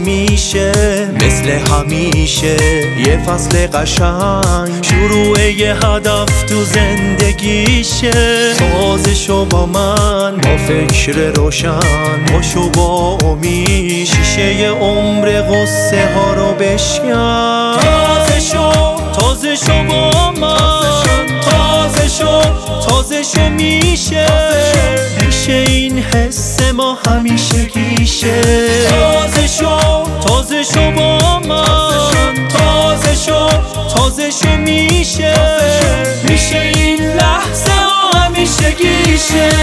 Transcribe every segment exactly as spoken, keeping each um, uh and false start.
میشه مثل همیشه یه فصل قشنگ شروع یه هدف تو زندگیشه. تازه شو با من با فکر روشن، باشو با امید شیشه عمر غصه ها رو بشکن. تازه شو تازه شو با من، تازه شو تازه شو میشه میشه این حس ما همیشه گیشه. تازه شو تازه شو با من، تازه شو تازه شو میشه میشه این لحظه ها همیشه گیشه.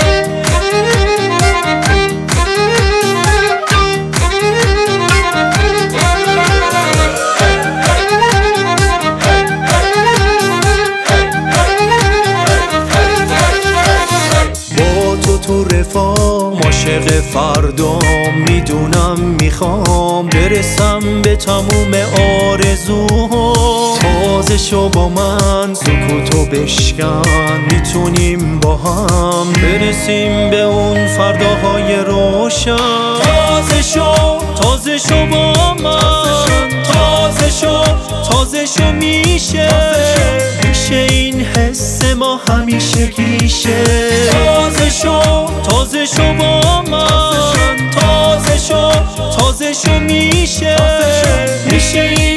تو رفام عاشق فردام، میدونم میخوام برسم به تموم آرزوها. تازه شو با من سکوتو بشکن، میتونیم با هم برسیم به اون فرداهای روشن. تازه شو تازه شو با من، تازه شو تازه شو میشه میشه این حس ما همیشه گیشه. تازه شو تازه شو با من، تازه شو تازه شو میشه میشه این